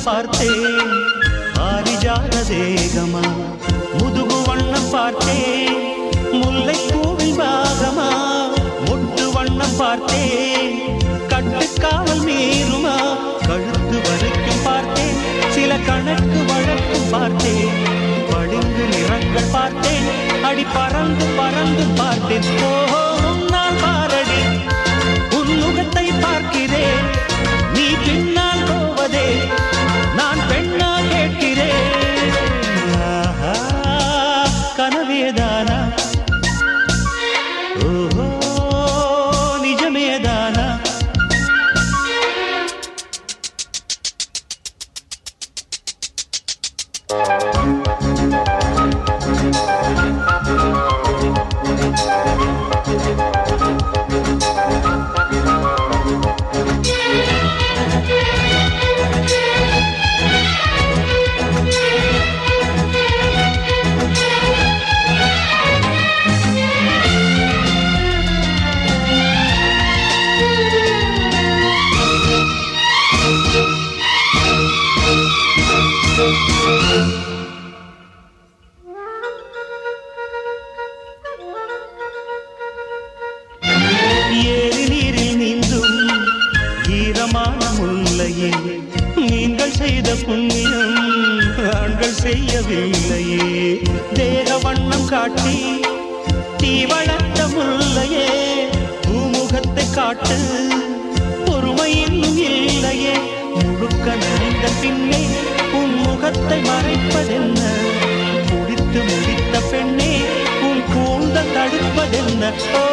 பார்த்தேன் பாரிஜாத தேகமா முதுகு வண்ணம் பார்த்தேன் முல்லை பூவின் பாகமா முட்டு வண்ணம் பார்த்தேன் கட்டுக்காவல் மீறுமா கழுத்து வரைக்கும் பார்த்தேன் சில கணக்கு வழக்கு பார்த்தேன் படிந்து நிறங்கள் பார்த்தேன் அடி பறந்து பறந்து பார்த்தேன் ஓஹோ உன்னால் பாரடி உன் முகத்தை பார்க்கிறேன் நீ பின்னால் போவதே நான் பெண்ணா கேட்கிறேன் கனவேதானா ஓஹோ நிஜமேதானா ஏரி நீரில் நீந்தும் ஈரமான முல்லையே நீங்கள் செய்த புண்ணியம் ஆண்கள் செய்யவில்லையே தேக வண்ணம் காட்டி தீ வளர்த்த முல்லையே பூமுகத்தை காட்டு பொறுமை இன்னும் இல்லையே முழுக்க நனைந்த பின்னே உன் முகத்தை மறைப்பதென்ன குடித்து முடித்த பெண்ணே உன் கூந்தல் தடுப்பதென்ன